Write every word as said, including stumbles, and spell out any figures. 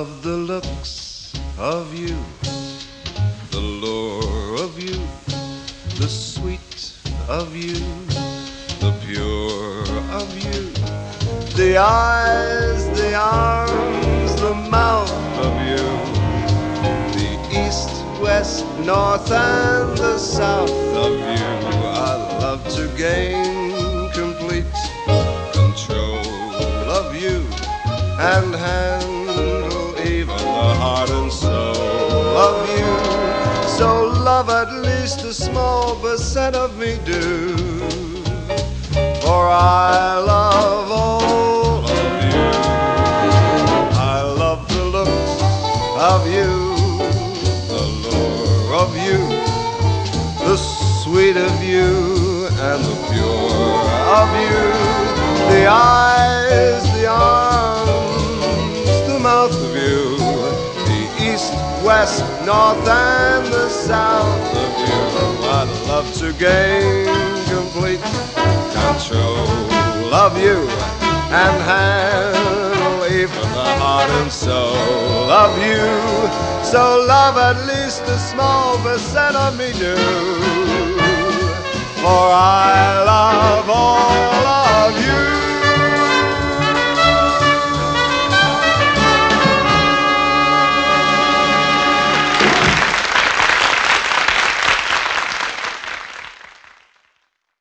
love the looks of you, the lure of you, the sweet of you, the pure of you, the eyes, the arms, the mouth of you, the east, west, north, and the south of you. I love to gain complete control of you and handle even the heart and soul of you. So love at least a small percent of me do, for I love all of you. I love the looks of you, the lure of you, the sweet of you, and the pure of you, the eyes, the arms, the mouth of you, the east, west, north, and the south of you. I'd love to gain complete control of you and handle even the heart and soul of you. So love at least a small percent of me do, for I love all